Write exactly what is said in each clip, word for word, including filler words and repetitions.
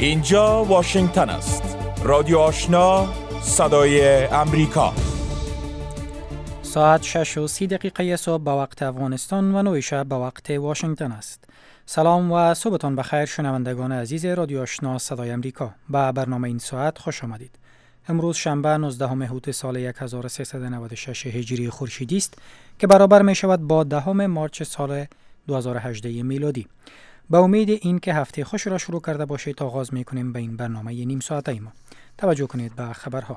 اینجا واشنگتن است. رادیو آشنا، صدای امریکا. ساعت شش و سی دقیقه صبح به وقت افغانستان و نه شب به وقت واشنگتن است. سلام و صبحتان بخیر شنوندگان عزیز رادیو آشنا صدای امریکا. به برنامه این ساعت خوش آمدید. امروز شنبه نوزدهم اوت سال هزار و سیصد و نود و شش هجری خورشیدی است که برابر می شود با دهم مارس سال دو هزار و هجده میلادی. با امید این که هفته خوش را شروع کرده باشید آغاز می کنیم به این برنامه نیم ساعته ما. توجه کنید به خبرها.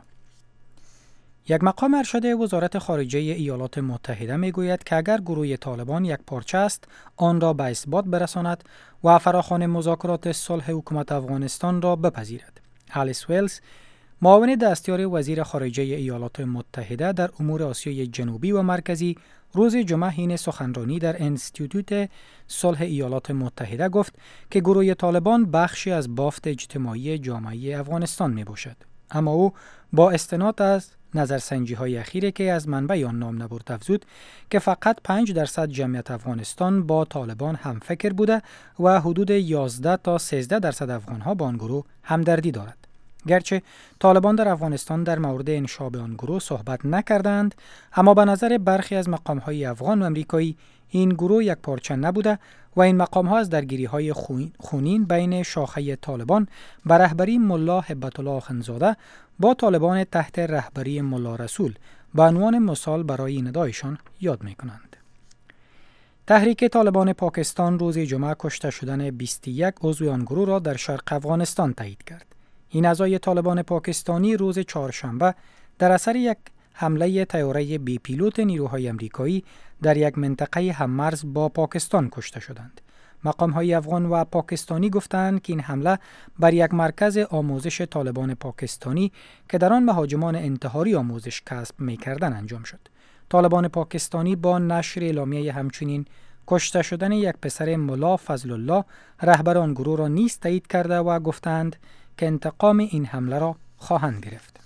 یک مقام ارشد وزارت خارجه ایالات متحده می گوید که اگر گروه طالبان یک پارچه است آن را به اثبات برساند و فراخوان مذاکرات صلح حکومت افغانستان را بپذیرد. آلیس ویلز، معاون دستیار وزیر خارجه ایالات متحده در امور آسیای جنوبی و مرکزی، روز جمعه حین سخنرانی در انستیتوت صلح ایالات متحده گفت که گروه طالبان بخشی از بافت اجتماعی جامعه افغانستان می باشد. اما او با استناد از نظرسنجی های اخیری که از منبع آن نام نبرد افزود که فقط پنج درصد جمعیت افغانستان با طالبان همفکر بوده و حدود یازده تا سیزده درصد افغانها با آن گروه همدردی دارد. گرچه طالبان در افغانستان در مورد انشاب آن گروه صحبت نکردند، اما به نظر برخی از مقام‌های افغان و امریکایی این گروه یک پارچه نبوده و این مقام‌ها از درگیری‌های خونین بین شاخه طالبان به رهبری ملا هبت الله اخندزاده با طالبان تحت رهبری ملا رسول به عنوان مثال برای ندایشان یاد می‌کنند. تحریک طالبان پاکستان روز جمعه کشته شدن بیست و یک عضو آن گروه را در شرق افغانستان تایید کرد. این اعضای طالبان پاکستانی روز چهارشنبه در اثر یک حمله طیاره بی پیلوت نیروهای امریکایی در یک منطقه هممرز با پاکستان کشته شدند. مقام‌های افغان و پاکستانی گفتند که این حمله بر یک مرکز آموزش طالبان پاکستانی که در آن مهاجمان انتحاری آموزش کسب می‌کردند انجام شد. طالبان پاکستانی با نشر اعلامیه همچنین کشته شدن یک پسر ملا فضل الله رهبر آن گروه را نیز تایید کرده و گفتند که انتقام این حمله را خواهند گرفت.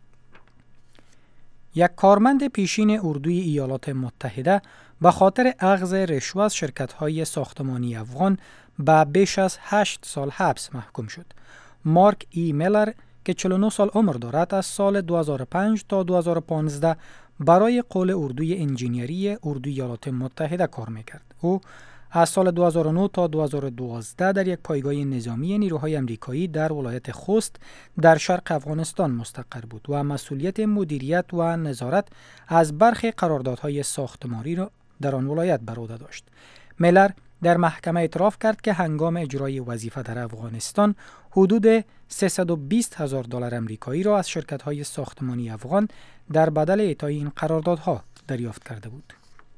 یک کارمند پیشین اردوی ایالات متحده به خاطر اخذ رشوه از شرکت‌های ساختمانی افغان به بیش از هشت سال حبس محکوم شد. مارک ای میلر که چهل و نه سال عمر دارد از سال دو هزار و پنج تا دو هزار و پانزده برای قول اردوی انجینیری اردوی ایالات متحده کار می‌کرد. او از سال دو هزار و نه تا دو هزار و دوازده در یک پایگاه نظامی نیروهای امریکایی در ولایت خوست در شرق افغانستان مستقر بود و مسئولیت مدیریت و نظارت از برخی قراردادهای ساختمانی را در آن ولایت بر عهده داشت. میلر در محکمه اعتراف کرد که هنگام اجرای وظیفه در افغانستان حدود سیصد و بیست هزار دلار امریکایی را از شرکت‌های ساختمانی افغان در بدل اعطای این قراردادها دریافت کرده بود.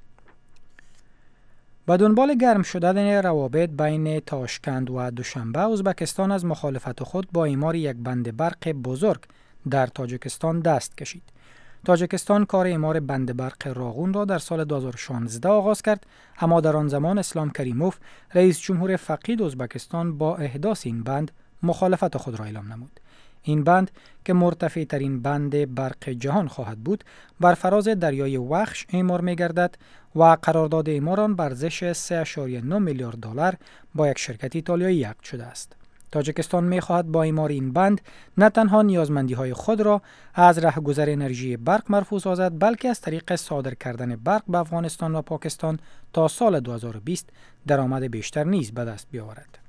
با دنبال گرم شدن روابط بین تاشکند و دوشنبه، ازبکستان از مخالفت خود با اعمار یک بند برق بزرگ در تاجیکستان دست کشید. تاجیکستان کار اعمار بند برق راغون را در سال دو هزار و شانزده آغاز کرد، اما در آن زمان اسلام کریموف رئیس جمهور فقید ازبکستان با احداث این بند مخالفت خود را اعلام نمود. این بند که مرتفع ترین بند برق جهان خواهد بود بر فراز دریای وخش اعمار می گردد و قرارداد اعمار آن بر ارزش سه ممیز نه میلیارد دلار با یک شرکت ایتالیایی عقد شده است. تاجیکستان می خواهد با اعمار این بند نه تنها نیازمندی های خود را از رهگذر انرژی برق مرفوع سازد، بلکه از طریق صادر کردن برق به افغانستان و پاکستان تا سال دو هزار و بیست درآمد بیشتر نیز به دست بیاورد.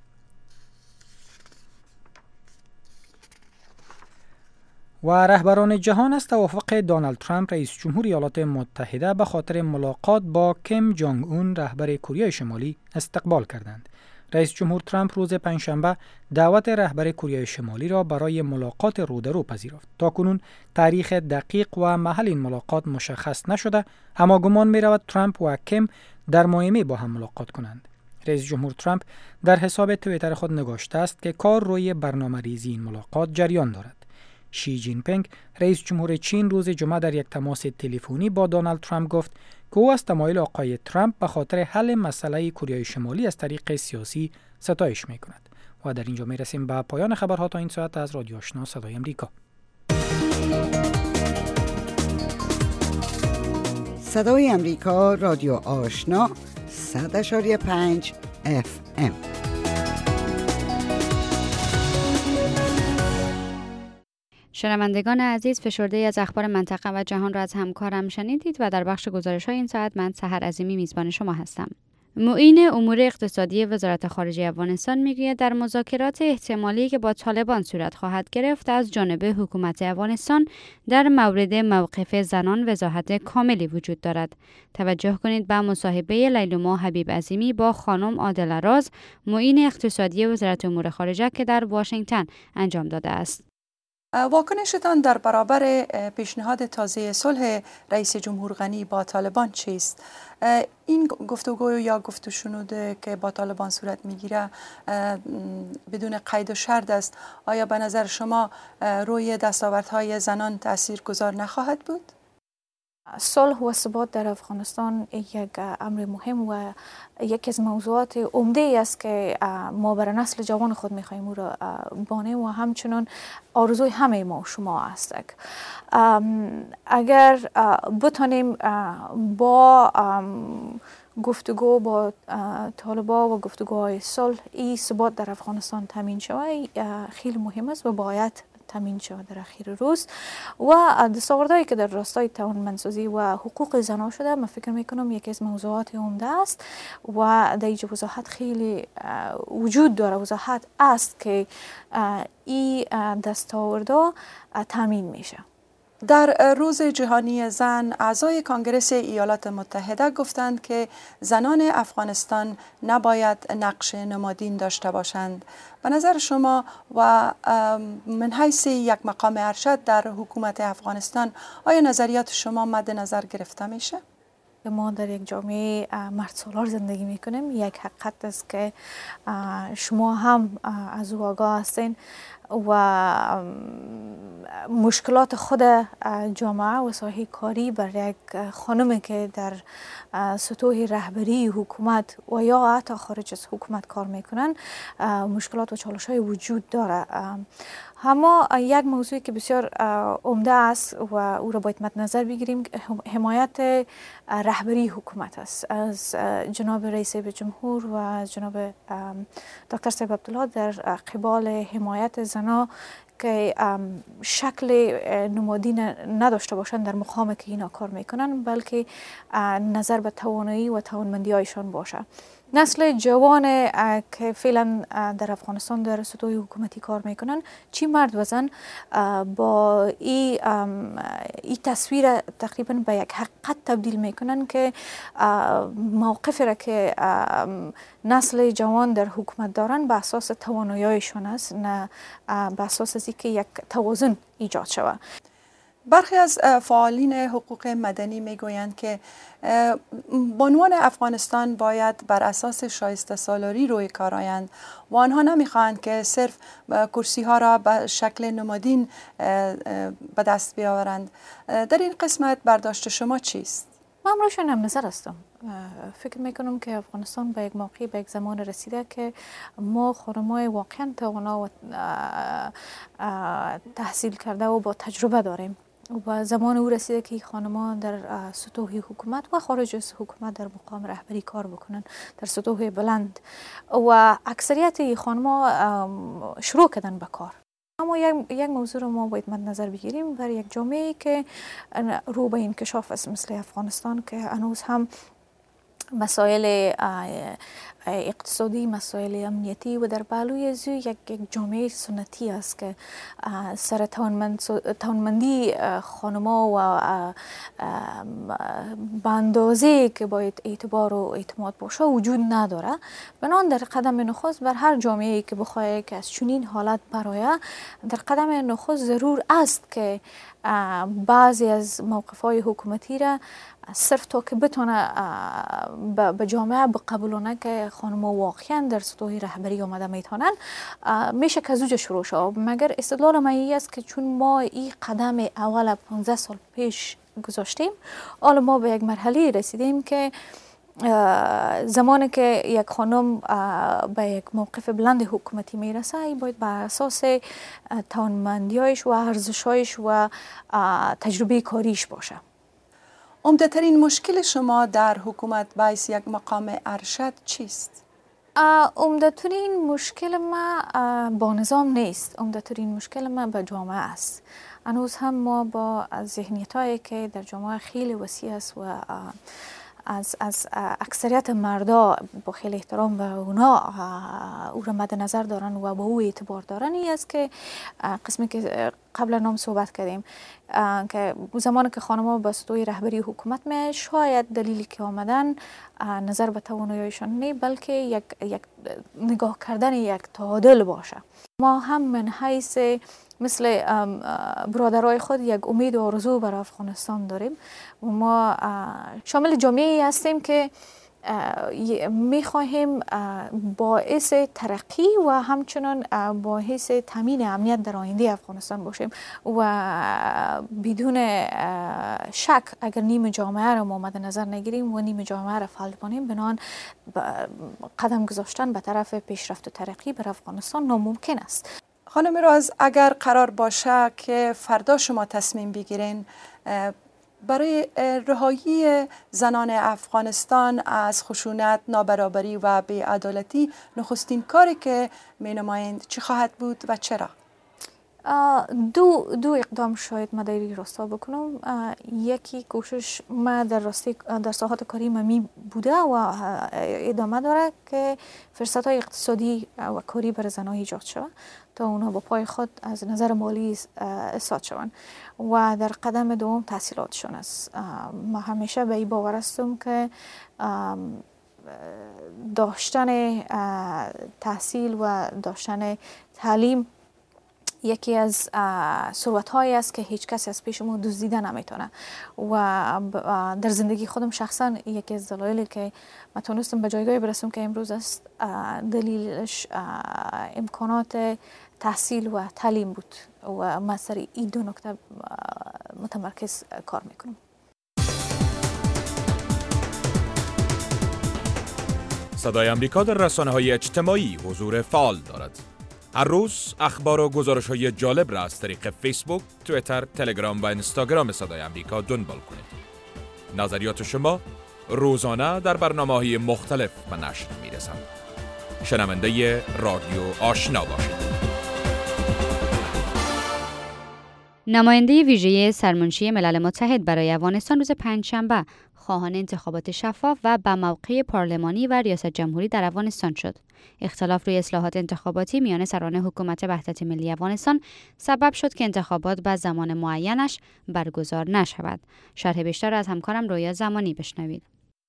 و رهبران جهان از توافق دونالد ترامپ رئیس جمهور ایالات متحده به خاطر ملاقات با کیم جونگ اون رهبر کره شمالی استقبال کردند. رئیس جمهور ترامپ روز پنجشنبه دعوت رهبر کره شمالی را برای ملاقات رودرو پذیرفت. تاکنون تاریخ دقیق و محل این ملاقات مشخص نشده، اما گمان می رود ترامپ و کیم در مایامی با هم ملاقات کنند. رئیس جمهور ترامپ در حساب توییتر خود نگاشته است که کار روی برنامه‌ریزی این ملاقات جریان دارد. شی جین پینگ رئیس جمهور چین روز جمعه در یک تماس تلفنی با دونالد ترامپ گفت که او از تمایل آقای ترامپ به خاطر حل مسئله کره شمالی از طریق سیاسی ستایش می‌کند. و در اینجا می‌رسیم به پایان خبرها تا این ساعت از رادیو آشنا صدای امریکا. صدای امریکا، رادیو آشنا صد و پنج اف ام. شنوندگان عزیز، فشرده‌ای از اخبار منطقه و جهان را از همکارم شنیدید و در بخش گزارش‌های این ساعت من سحر عظیمی میزبان شما هستم. معین امور اقتصادی وزارت خارجه افغانستان میگوید در مذاکرات احتمالی که با طالبان صورت خواهد گرفت از جانب حکومت افغانستان در مورد موقف زنان وضاحت کاملی وجود دارد. توجه کنید به مصاحبه لیلوما حبیب عظیمی با خانم عادل راز، معین اقتصادی وزارت امور خارجه که در واشنگتن انجام داده است. واکنشتان در برابر پیشنهاد تازه صلح رئیس جمهور غنی با طالبان چیست؟ این گفتگو یا گفت و شنود که با طالبان صورت میگیره بدون قید و شرط است. آیا به نظر شما روی دستاوردهای زنان تاثیرگذار نخواهد بود؟ صلح و ثبات در افغانستان یک امر مهم و یکی از موضوعات عمده ای است که ما برای نسل جوان خود می‌خواهیم او را بانیم و همچنان آرزوی همه ما شما است. اگر بتانیم با گفتگو با طالبان و گفتگوهای صلح این ثبات در افغانستان تامین شود، خیلی مهم است و باید تامین شود در اخیر روز. و دستاوردهایی که در راستای توانمندسازی و حقوق زنان شده، من فکر میکنم یکی از موضوعات عمده است و در اینجا وضاحت خیلی وجود داره، وضاحت است که این دستاوردها تامین میشه. در روز جهانی زن، اعضای کانگرس ایالات متحده گفتند که زنان افغانستان نباید نقش نمادین داشته باشند. به نظر شما و من حیث یک مقام ارشد در حکومت افغانستان، آیا نظریات شما مد نظر گرفته میشه؟ ما در یک جامعه مرد سالار زندگی میکنیم. یک حقیقت است که شما هم از او آگاه هستین و مشکلات خود جامعه و ساحه کاری بر یک خانمی که در سطوح رهبری حکومت و یا حتی خارج از حکومت کار میکنن مشکلات و چالش‌های وجود داره. اما یک موضوعی که بسیار عمده است و او را باید مد نظر بگیریم، حمایت رهبری حکومت است از جناب رئیس جمهور و از جناب دکتر صاحب عبدالله در قبال حمایت زنان که شکل نمادین نداشته باشند در مقامی که اینا کار میکنن، بلکه نظر به توانایی و توانمندی هایشان باشه. نسل جوان که فعلا در افغانستان در سطوح حکومتی کار میکنن، چی مرد و زن، با این ای تصویر تقریبا به یک حقیقت تبدیل میکنن که موقفی را که نسل جوان در حکومت دارن به اساس تواناییشون است، نه به اساس از اینکه یک توازن ایجاد شود. برخی از فعالین حقوق مدنی میگویند که بانوان افغانستان باید بر اساس شایسته سالاری روی کار آیند و آنها نمیخواهند که صرف کرسی ها را به شکل نمادین به دست بیاورند. در این قسمت برداشت شما چیست؟ من روشن هم نظر هستم. فکر میکنم که افغانستان به یک موقع به یک زمان رسیده که ما خانم‌های واقعا توانا و تحصیل کرده و با تجربه داریم و زمان او رسیده که خانم‌ها در سطوح حکومت و خارج از حکومت در مقام رهبری کار بکنن در سطوح بلند و اکثریت خانم‌ها شروع کردن به کار. اما یک یک موضوع رو ما باید مد نظر بگیریم برای یک جامعه که رو به انکشاف است مثل افغانستان، که هنوز هم مسائل اقتصادی، مسائل امنیتی و در پهلوی از یک جامعه سنتی است که سر توانمندی خانم‌ها و به اندازه‌ای که باید اعتبار و اعتماد باشه وجود نداره. بنابراین در قدم نخست بر هر جامعه‌ای که بخواهد که از چنین حالت برآید، در قدم نخست ضرور است که بعضی از موقف‌های حکومتی را صرف تا که بتونه به جامعه بقبولونه که خانم‌ها واقعا در سطوح رهبری آمده میتونن، میشه که زوج شروع شد. مگر استدلال من این است که چون ما این قدم اول پانزده سال پیش گذاشتیم، حالا ما به یک مرحله رسیدیم که زمانی که یک خانم به یک موقف بلند حکومتی میرسه، این باید بر اساس توانمندی‌هایش و ارزش‌هایش و تجربه کاریش باشه. عمده ترین مشکل شما در حکومت باعث یک مقام ارشد چیست؟ عمده‌ترین مشکل ما با نظام نیست، عمده‌ترین مشکل ما با جامعه است. هنوز هم ما با ذهنیت‌هایی که در جامعه خیلی وسیع است و از از اکثریت مردا با خیلی احترام به اونا او را مد نظر دارن و با او اعتبار دارن، این است که قسمی که قبل نام صحبت کردیم که زمانی که خانم‌ها به سطوح رهبری حکومت می، شاید دلیلی که آمدن نظر به تواناییشان نه، بلکه یک یک نگاه کردن یک تعادل باشه. ما هم من حیث مثل برادرای خود یک امید و آرزو برای افغانستان داریم و ما شامل جامعه هستیم که میخواهیم باعث ترقی و همچنان باعث تامین امنیت در آینده افغانستان باشیم و بدون شک اگر نیم جامعه را ما مد نظر نگیریم و نیم جامعه را فعال کنیم، بنان قدم گذاشتن به طرف پیشرفت و ترقی بر افغانستان ناممکن است. خانم راز، اگر قرار باشه که فردا شما تصمیم بگیرین برای رهایی زنان افغانستان از خشونت، نابرابری و بی‌عدالتی، نخستین کاری که می نمایند چی خواهد بود و چرا؟ دو دو اقدام شاید ما در این راستا بکنم. یکی کوشش ما در راستی در ساحات کاری می بوده و ادامه داره که فرصت‌های اقتصادی و کاری برای زنان ایجاد شود تا اونا با پای خود از نظر مالی ایستاد شوند و در قدم دوم تحصیلاتشون است. ما همیشه به این باور هستم که داشتن تحصیل و داشتن تعلیم یکی از ثروت‌هایی است که هیچ کسی از پیش ما دزدیده نمیتونه و در زندگی خودم شخصا یکی از دلایلی که من تونستم به جایگاهی برسم که امروز است، دلیلش امکانات تحصیل و تعلیم بود و من سر این دو نکته متمرکز کار میکنم. صدای امریکا در رسانه‌های اجتماعی حضور فعال دارد. هر روز اخبار و گزارش‌های جالب را از طریق فیسبوک، توییتر، تلگرام و اینستاگرام صدای امریکا دنبال کنید. نظریات شما روزانه در برنامه‌های مختلف به نشر می‌رسند. شنونده رادیو آشنا باشید. نماینده ویژه سرمنشی ملل متحد برای افغانستان روز پنجشنبه خواهان انتخابات شفاف و به موقع پارلمانی و ریاست جمهوری در افغانستان شد. اختلاف روی اصلاحات انتخاباتی میان سران حکومت وحدت ملی افغانستان سبب شد که انتخابات به زمان معینش برگزار نشود. شرح بیشتر از همکارم رویا زمانی بشنوید.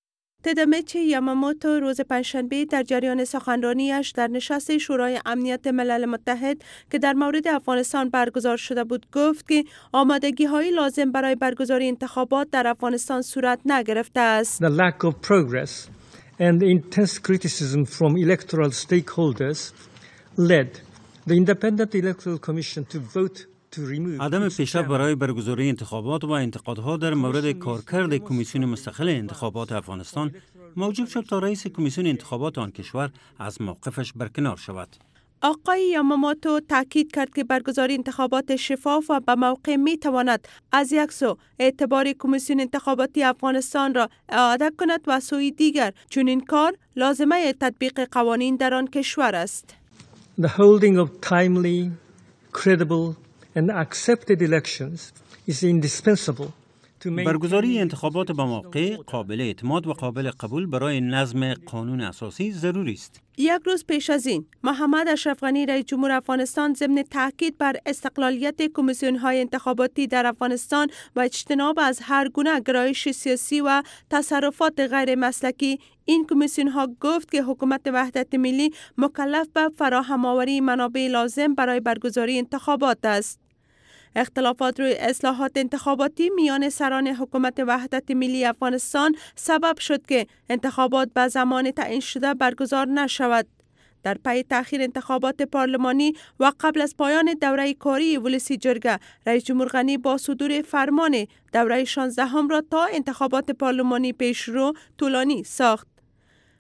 تادامیچی یاماموتو روز پنجشنبه در جریان سخنرانیش در نشست شورای امنیت ملل متحد که در مورد افغانستان برگزار شده بود گفت که آمادگی‌های لازم برای برگزاری انتخابات در افغانستان صورت نگرفته است. The lack of progress and intense criticism from electoral stakeholders led the Independent Electoral Commission to vote عدم پیشرفت برای برگزاری انتخابات و انتقادها در مورد کارکرد کمیسیون مستقل انتخابات افغانستان موجب شد تا رئیس کمیسیون انتخابات آن کشور از موقفش برکنار شود. آقای یاماموتو تاکید کرد که برگزاری انتخابات شفاف و به موقع می تواند از یک سو اعتبار کمیسیون انتخاباتی افغانستان را اعاده کند و سوی دیگر، چون این کار لازمه تطبیق قوانین در آن کشور است. The holding of timely, credible and accepted elections is indispensable to maintain. برگزاری انتخابات با موقع قابل اعتماد و قابل قبول برای نظم قانون اساسی ضروری است. یک روز پیش از این، محمد اشرف غنی رئیس جمهور افغانستان ضمن تاکید بر استقلالیت کمیسیون‌های انتخاباتی در افغانستان و اجتناب از هر گونه گرایش سیاسی و تصرفات غیر مسلکی این کمیسیون‌ها گفت که حکومت وحدت ملی مکلف به فراهم آوری منابع لازم برای برگزاری انتخابات است. اختلافات روی اصلاحات انتخاباتی میان سران حکومت وحدت ملی افغانستان سبب شد که انتخابات به زمان تعیین شده برگزار نشود. در پی تأخیر انتخابات پارلمانی و قبل از پایان دوره کاری ولسی جرگه، رئیس جمهور غنی با صدور فرمان دوره شانزدهم را تا انتخابات پارلمانی پیشرو طولانی ساخت.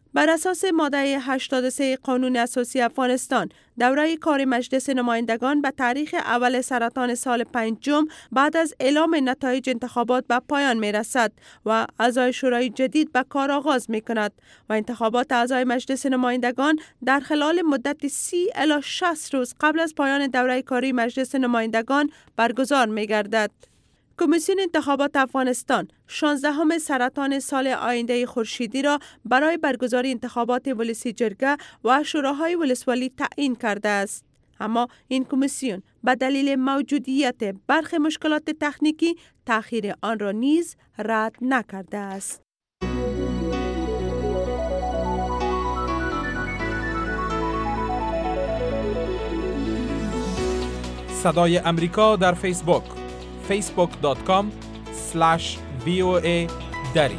بر اساس ماده هشتاد و سه قانون اساسی افغانستان، دوره کار مجلس نمایندگان به تاریخ اول سرطان سال پنجم بعد از اعلام نتایج انتخابات به پایان می رسد و اعضای شورای جدید به کار آغاز می کند و انتخابات اعضای مجلس نمایندگان در خلال مدت سی الی شصت روز قبل از پایان دوره کاری مجلس نمایندگان برگزار می گردد. کمیسیون انتخابات افغانستان شانزدهم سرطان سال آینده خورشیدی را برای برگزاری انتخابات ولسی جرگه و شوراهای ولسوالی تعیین کرده است. اما این کمیسیون به دلیل موجودیت برخی مشکلات تکنیکی تأخیر آن را نیز رد نکرده است. صدای امریکا در فیسبوک فیسبوک دات کام اسلش وی او ای دری.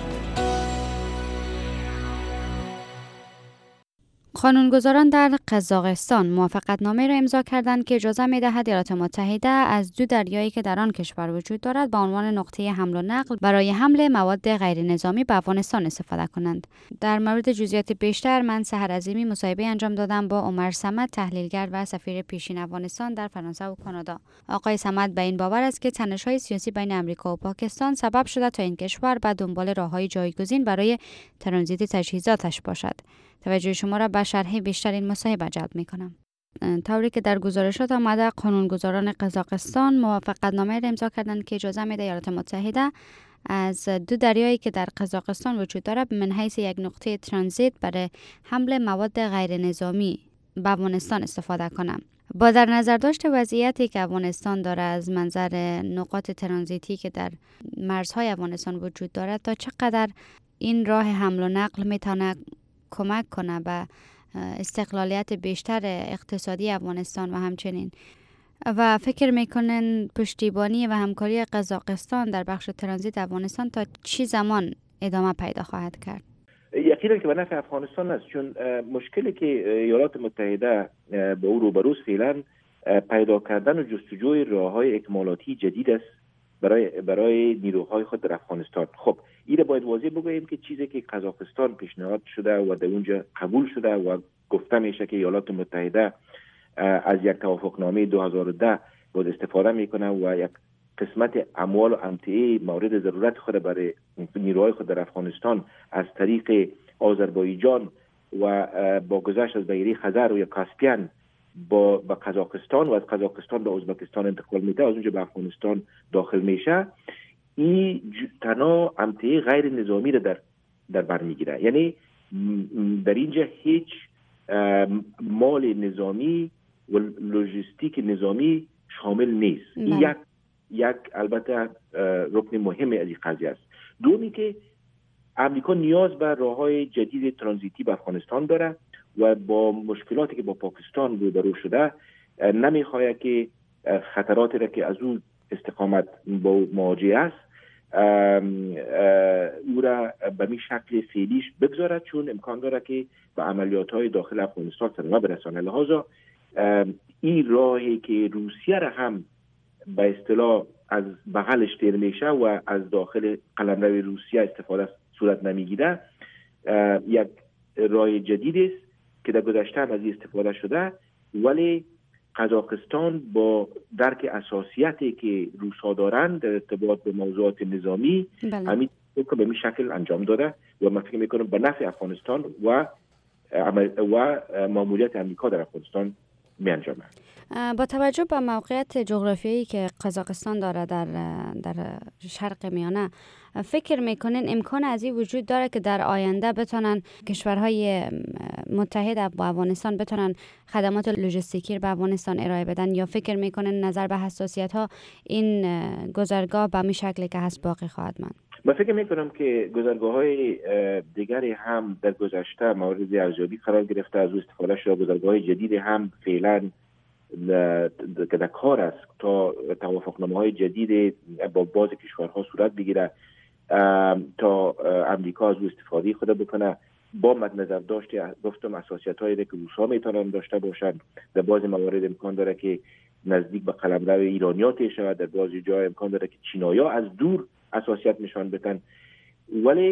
قانونگذاران در قزاقستان موافقتنامه را امضا کردند که اجازه می‌دهد ایالات متحده از دو دریایی که در آن کشور وجود دارد به عنوان نقطه حمل و نقل برای حمل مواد غیر نظامی به افغانستان استفاده کنند. در مورد جزئیات بیشتر من سحر عظیمی مصاحبه انجام دادم با عمر صمد، تحلیلگر و سفیر پیشین افغانستان در فرانسه و کانادا. آقای صمد به این باور است که تنش‌های سیاسی بین آمریکا و پاکستان سبب شده تا این کشور به دنبال راه‌های جایگزین برای ترانزیت تجهیزاتش باشد. توجه شما را به شرح بیشتر این مصاحبه جلب می‌کنم. طوری که در گزارشات آمده، قانونگذاران قزاقستان موافقتنامه را امضا کردند که اجازه می‌دهد ایالات متحده از دو دریایی که در قزاقستان وجود دارد من حیث یک نقطه ترانزیت برای حمل مواد غیر نظامی به افغانستان استفاده کنند. با در نظر داشت وضعیتی که افغانستان داره از منظر نقاط ترانزیتی که در مرزهای افغانستان وجود دارد، تا چقدر این راه حمل و نقل میتونه کمک کنه به استقلالیت بیشتر اقتصادی افغانستان و همچنین و فکر میکنن پشتیبانی و همکاری قزاقستان در بخش ترانزیت افغانستان تا چی زمان ادامه پیدا خواهد کرد؟ یقینا که به نفع افغانستان است، چون مشکلی که ایالات متحده با او روبروست فعلا پیدا کردن و جستجوی راههای اکمالاتی جدید است برای برای نیروهای خود در افغانستان. خب این باید واضح بگوییم که چیزی که قزاقستان پیشنهاد شده و در اونجا قبول شده و گفته میشه که ایالات متحده از یک توافقنامه دو هزار و ده باید استفاده میکنه و یک قسمت اموال و امتعه مورد ضرورت خود برای نیروهای خود در افغانستان از طریق آذربایجان و با گذشت از بحیره خزر و یا کاسپیان با به قزاقستان و از قزاقستان به ازبکستان انتقال میده، از اونجا به افغانستان داخل میشه. این تنها امتعه غیر نظامی را در در بر میگیره، یعنی در اینجا هیچ مال نظامی و لوجستیک نظامی شامل نیست. این یک یک البته رکن مهم از این قضیه است. دومی که امریکا نیاز به راههای جدید ترانزیتی به افغانستان داره و با مشکلاتی که با پاکستان روبرو شده نمیخواهد که خطراتی را که از اون استقامت با مواجه است او را به می شکل فعلیش بگذارد، چون امکان داره که به عملیات های داخل افغانستان صدمه برسانه. لحاظا این راهی که روسیه را هم به اصطلاح از بغلش تیر میشه و از داخل قلمرو روسیه استفاده صورت نمیگیره، یک راه جدید است که در گذشته هم از این استفاده شده، ولی قزاقستان با درک اساسیتی که روس‌ها دارند در ارتباط به موضوعات نظامی همین که به این شکل انجام داده و من فکر میکنم به نفع افغانستان و و ماموریت امریکا در افغانستان می انجامه. با توجه به موقعیت جغرافیایی که قزاقستان داره در در شرق میانه، فکر میکنین امکان از این وجود داره که در آینده بتونن کشورهای متحد با افغانستان بتونن خدمات لوجستیکی به افغانستان ارائه بدن، یا فکر میکنین نظر به حساسیت ها این گذرگاه به می شکلی که هست باقی خواهد ماند؟ من فکر میکنم که گذرگاه های دیگری هم در گذشته مورد ارزیابی قرار گرفته، از او استفاده شده. گذرگاه های جدید هم فعلا که در کار است تا توافقنامه های جدید با بعض کشورها صورت بگیره تا امریکا از او استفاده خود بکنه. با مد نظر داشته گفتم اساسیت هایی که روس‌ها میتونن داشته باشند، در بعض موارد امکان داره که نزدیک به قلمرو ایرانیات شود، در بعضی جای امکان داره که چینایی‌ها از دور اساسیت نشان بدن. ولی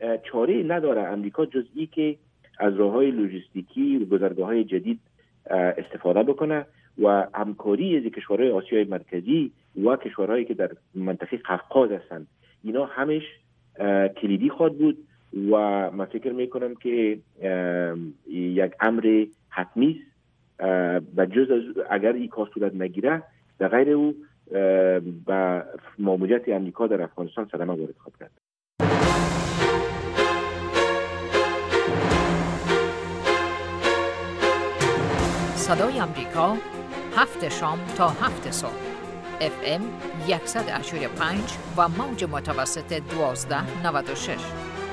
چاره نداره امریکا جز ای که از راه‌های لوجستیکی و گذرگاه‌های جدید استفاده بکنه و همکاری از کشورهای آسیای مرکزی و کشورهایی که در منطقه قفقاز هستند اینا همش کلیدی خواهد بود و من فکر میکنم که یک امر حتمی است و جز از اگر این کار صورت نگیره در غیر او به ماموریت امریکا در افغانستان صدمه وارد خواهد کرد. صدای امریکا هفت شام تا هفت صبح اف ام صد و هشتاد و پنج و موج متوسط دوازده نود و شش.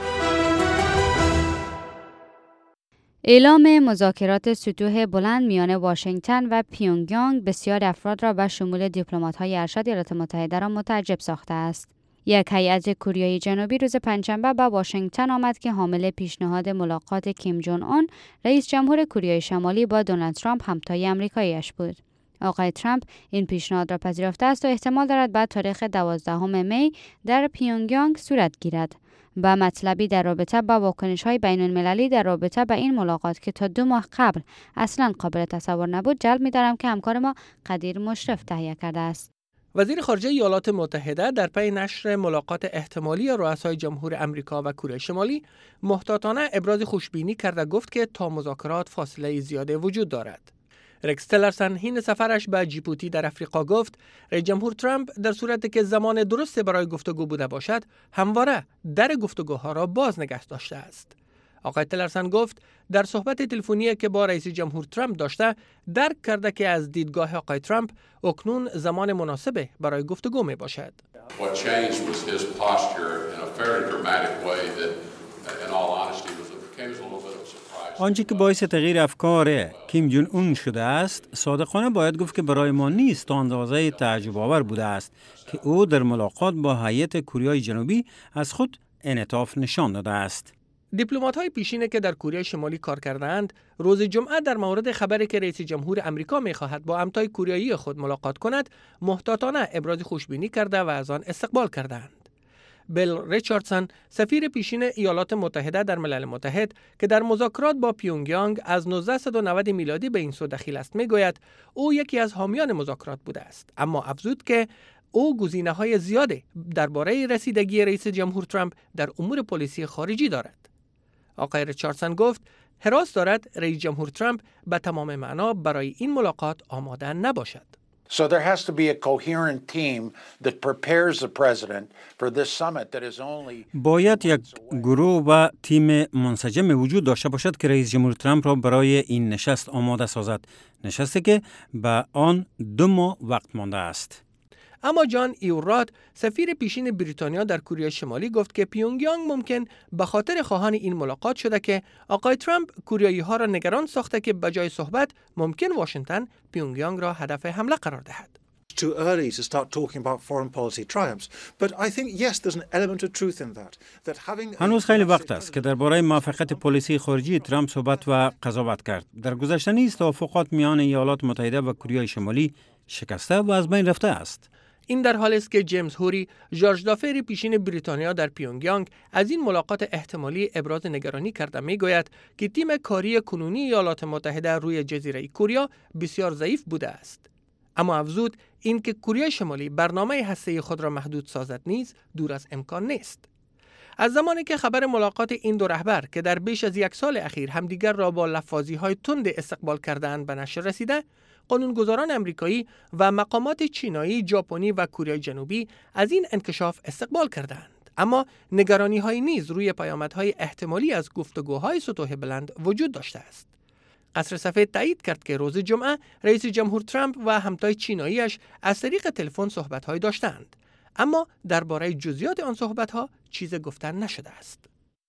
اعلام مذاکرات سطوح بلند میان واشنگتن و پیونگیانگ بسیار افراد را به شمول دیپلمات‌های ارشد ایالات متحده را متعجب ساخته است. یک هیئت کوریای جنوبی روز پنجشنبه به واشنگتن آمد که حامل پیشنهاد ملاقات کیم جون اون رئیس جمهور کره شمالی با دونالد ترامپ همتای آمریکایی‌اش بود. آقای ترامپ این پیشنهاد را پذیرفته است و احتمال دارد بعد تاریخ دوازدهم می در پیونگیانگ صورت گیرد. با مطلبی در رابطه با واکنش‌های بین‌المللی در رابطه با این ملاقات که تا دو ماه قبل اصلاً قابل تصور نبود، جلب می‌دارم که همکار ما قدیر مشرف تهیه کرده است. وزیر خارجه ایالات متحده در پی نشر ملاقات احتمالی رؤسای جمهور امریکا و کره شمالی محتاطانه ابراز خوشبینی کرده گفت که تا مذاکرات فاصله زیاده وجود دارد. رکس تلرسن حین سفرش به جیبوتی در افریقا گفت رئیس جمهور ترامپ در صورتی که زمان درست برای گفتگو بوده باشد همواره در گفتگوها را باز نگه داشته است. آقای تلرسن گفت در صحبت تلفنی که با رئیس جمهور ترامپ داشته درک کرده که از دیدگاه آقای ترامپ اکنون زمان مناسب برای گفتگو می باشد. What changed was his posture in a very dramatic way that in all honesty was came as a little bit of a surprise. آنچه که باعث تغییر افکار کیم جون اون شده است، صادقانه باید گفت که برای ما نیست تا اندازه تعجب آور بوده است که او در ملاقات با هیئت کره جنوبی از خود انعطاف نشان داده است. دیپلمات‌های پیشینه که در کره شمالی کار کردند، روز جمعه در مورد خبری که رئیس جمهور امریکا می‌خواهد با همتای کره خود ملاقات کند، محتاطانه ابراز خوشبینی کرده و از آن استقبال کردند. بیل ریچاردسون، سفیر پیشین ایالات متحده در ملل متحد که در مذاکرات با پیونگیانگ از نوزده و نود میلادی به این سو دخیل است، میگوید او یکی از حامیان مذاکرات بوده است، اما افزود که او گزینه‌های زیادی درباره رسیدگی رئیس جمهور ترامپ در امور پلیسی خارجی دارد. آقای ریچاردسون گفت هراس دارد رئیس جمهور ترامپ به تمام معنا برای این ملاقات آماده نباشد. So there has to be a coherent team that prepares the president for this summit that is only باید یک گروه و تیم منسجم وجود داشته باشد که رئیس جمهور ترامپ را برای این نشست آماده سازد. نشستی که به آن دو ماه وقت مانده است. اما جان ایوراد، سفیر پیشین بریتانیا در کره شمالی گفت که پیونگیانگ ممکن به خاطر خواهان این ملاقات شده که آقای ترامپ کوریایی ها را نگران ساخته که بجای صحبت ممکن واشنگتن پیونگیانگ را هدف حمله قرار دهد. Too early to start talking about foreign policy triumphs, but I think yes, there's an element of truth in that. That having هنوز خیلی وقت است که درباره موفقیت پلیسی خارجی ترامپ صحبت و قضاوت کرد. در گذشته نیز توافقات میان ایالات متحده و کره شمالی شکسته و از بین رفته است. این در حالی است که جیمز هوری، ژارژ دافر پیشین بریتانیا در پیونگیانگ از این ملاقات احتمالی ابراز نگرانی کرده میگوید که تیم کاری کنونی ایالات متحده روی جزیره کره بسیار ضعیف بوده است. اما افزود اینکه کره شمالی برنامه هسته‌ای خود را محدود سازد نیز دور از امکان نیست. از زمانی که خبر ملاقات این دو رهبر که در بیش از یک سال اخیر همدیگر را با لفاظی‌های تند استقبال کردند به نشر رسیده، قانونگذاران امریکایی و مقامات چینایی، ژاپنی و کره جنوبی از این انکشاف استقبال کردند. اما نگرانی‌های نیز روی پیامدهای احتمالی از گفتگوهای سطوح بلند وجود داشته است. قصر سفید تایید کرد که روز جمعه رئیس جمهور ترامپ و همتای چیناییش از طریق تلفن صحبت‌های داشتند، اما درباره جزئیات آن صحبت‌ها چیز گفتن نشده است.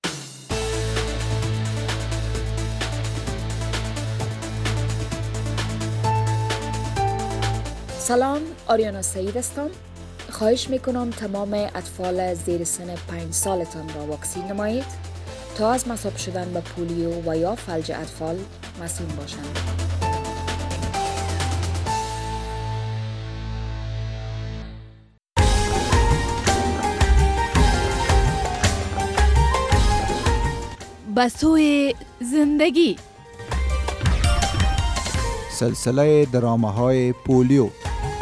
سلام، آریانا سعید هستم. خواهش میکنم تمام اطفال زیر سن پنج سالتان را واکسین نمایید تا از مصاب شدن به پولیو و یا فلج اطفال مسئول باشند. به سوی زندگی. سلسله درامه های پولیو.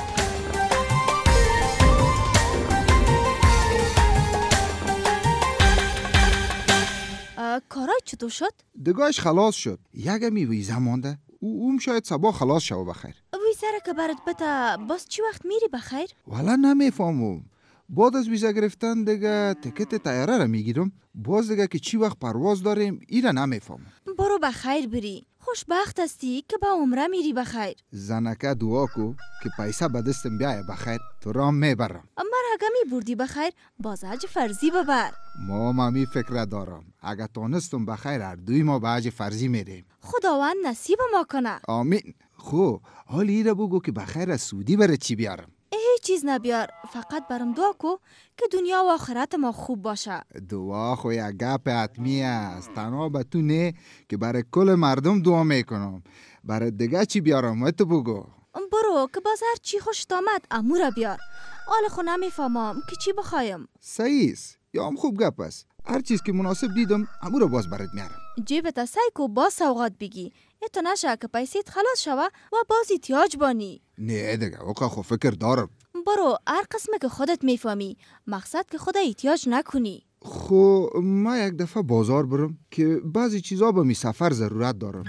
کارای چطور شد؟ دگاهش خلاص شد. یکمی ویزه مانده. او اوم شاید صبح خلاص شو بخیر. ویزه را که برات بته باز چی وقت میری بخیر؟ والا نمیفهمم. بعد از ویزه گرفتن دیگه تکت طیاره را میگیرم. باز دیگه که چی وقت پرواز داریم ایره نمیفهمم. برو بخیر بری. خوشبخت هستی که به عمره میری بخیر. زنکه دعا کو که پیسه به دستم بیایه بخیر تو رام میبرم. مرا اگه میبردی بخیر باز حج فرضی ببر. ما مامی فکر دارم اگه تانستم بخیر هر دوی ما به حج فرضی میریم. خداوند نصیب ما کنه. آمین. خو حال ایره بگو که بخیر از سعودی بره چی بیارم؟ هیچ چیز نبیار، فقط برام دعا کو که دنیا و آخرت ما خوب باشه. دعا خو یک گپ حتمی است. تنها به تو نه که برای کل مردم دعا میکنم. برای دیگه چی بیارم تو بگو. برو که باز هر چی خوشت آمد امورا بیار. حال خو نمیفهمم که چی بخوایم. صحیح است. یا هم خوب گپ است. هر چیز که مناسب دیدم امورا باز برات میارم. جیبت سعی کو باز سوغات بگی. تو نشه که پیسیت خلاص شوه و باز احتیاج بانی. نه دیگه اوقا خو فکر دارم. برو هر قسمه که خودت میفهمی، مقصد که خود احتیاج نکنی. خو ما یک دفعه بازار برم که بعضی چیزا به می سفر ضرورت دارم.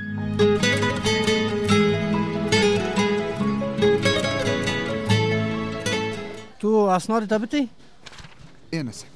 تو اسناد تبتی؟ اینه سب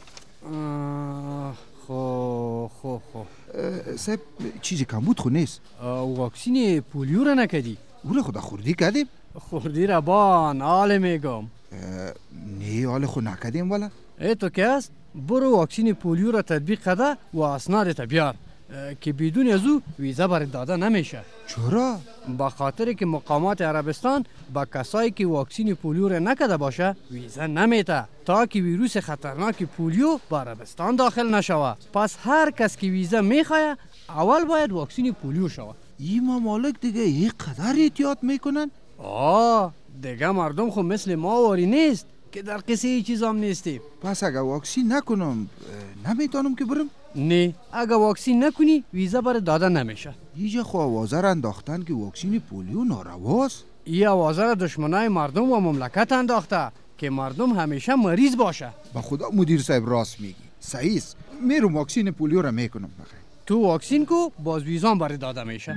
خو خو خو سب چیزی کم بود خو نیست. واکسین پولیو را نکدی؟ او را خدا خوردی کردیم؟ خوردی را بان حال میگم. نه حال خو نکدیم والا. ای تو که است برو واکسین پولیو را تطبیق کده و اسناد بیار که بدون از او ویزا برات داده نمیشه. چرا؟ با خاطر که مقامات عربستان با کسایی که واکسین پولیو را نکده باشه ویزا نمیته تا که ویروس خطرناک پولیو با عربستان داخل نشوه. پس هر کس که ویزا میخواه اول باید واکسین پولیو شوه. این ممالک دیگه یک قدر احتیاط میکنن؟ آه دیگه مردم خو مثل ما واری نیست که در قصه ای چیزام نیستیم. پس اگه واکسین نکنم نمیتونم که برم؟ نه اگه واکسین نکنی ویزا برات داده نمیشه. ایجا خو آوازه را انداختن که واکسین پولیو نارواست. ای آوازه را دشمنای مردم و مملکت انداخته که مردم همیشه مریض باشه. با خدا مدیر صاحب راست میگی. صحیح است. میرم واکسین پولیو را میکنم بخیر. تو واکسین کو باز ویزا برات داده میشه.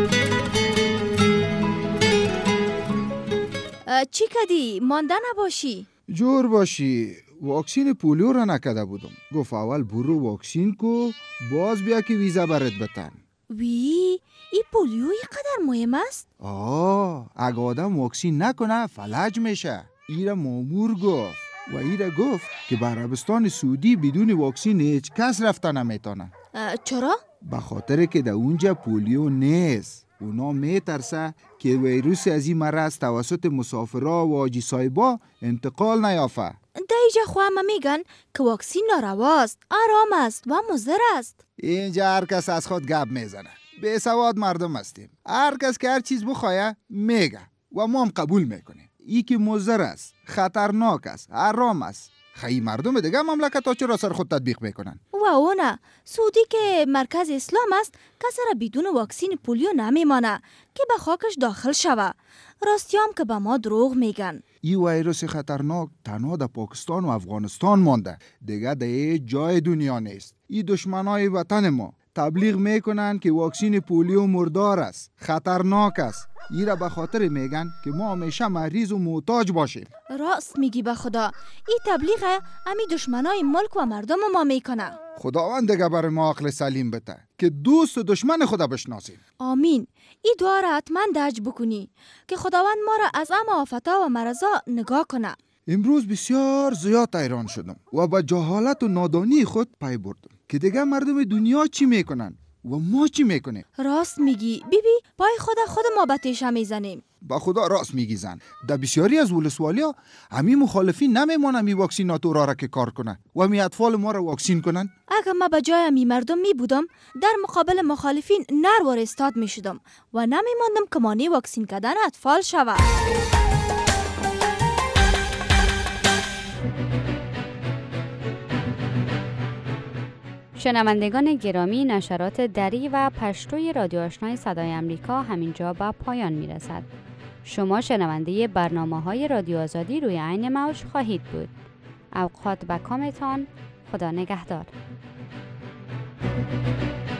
چی کدی؟ مانده نباشی؟ جور باشی. واکسین پولیو را نکده بودم. گفت اول برو واکسین کو باز بیا که ویزا برات بتن. وی ای پولیو اینقدر مهم است؟ آه اگه آدم واکسین نکنه فلج میشه. ایره مامور گفت و ایره گفت که به عربستان سعودی بدون واکسین هیچ کس رفته نمیتونه. چرا؟ به خاطر که در اونجا پولیو نیست. اونا میترسه که ویروس از این مرض توسط مسافرها و حاجی صاحبا انتقال نیافته. در اینجا خو همه میگن که واکسین نارواست، آرام است و مضر است. اینجا هر کس از خود گپ میزنه. بی سواد مردم هستیم. هر کس که هر چیز بخواه میگه و ما هم قبول میکنیم. ای که مضر است، خطرناک است، آرام است. خیلی مردم دیگه مملکت ها چرا سر خود تطبیق میکنن؟ و اونه سعودی که مرکز اسلام است کسی را بدون واکسین پولیو نمیمانه که به خاکش داخل شوه. راستیام که به ما دروغ میگن. این ویروس خطرناک تنها در پاکستان و افغانستان مانده. دیگه در هیچ جای دنیا نیست. این دشمنای وطن ما تبلیغ میکنن که واکسین پولیو مردار است، خطرناک است. ایره به خاطر میگن که ما همیشه مریض و محتاج باشیم. راست میگی به خدا. این تبلیغ امی دشمنای ملک و مردم ما میکنه. خداوند دیگه برای ما عقل سلیم بده که دوست و دشمن خدا بشناسیم. آمین. این دعا را حتما درج بکنی که خداوند ما را از همه آفتا و مرضا نگاه کنه. امروز بسیار زیاد حیران شدم و با جهالت و نادانی خود پی بردم که دیگه مردم دنیا چی میکنن و ما چی میکنیم. راست میگی بیبی بی پای خود خود ما به تیشه میزنیم. با خدا راست میگی زن. در بسیاری از ولسوالیا همین مخالفین نمیمونن می واکسینات را را که کار کنن و می اطفال ما را واکسین کنن. اگر ما به جای می مردم می بودم در مقابل مخالفین نر و استاد می شدم و نمی ماندم که مانع واکسین کردن اطفال شود. شنوندگان گرامی، نشرات دری و پشتوی رادیو آشنای صدای امریکا همینجا به پایان میرسد. شما شنونده برنامه‌های رادیو آزادی روی عین موج خواهید بود. اوقات به کامتان. خدا نگهدار.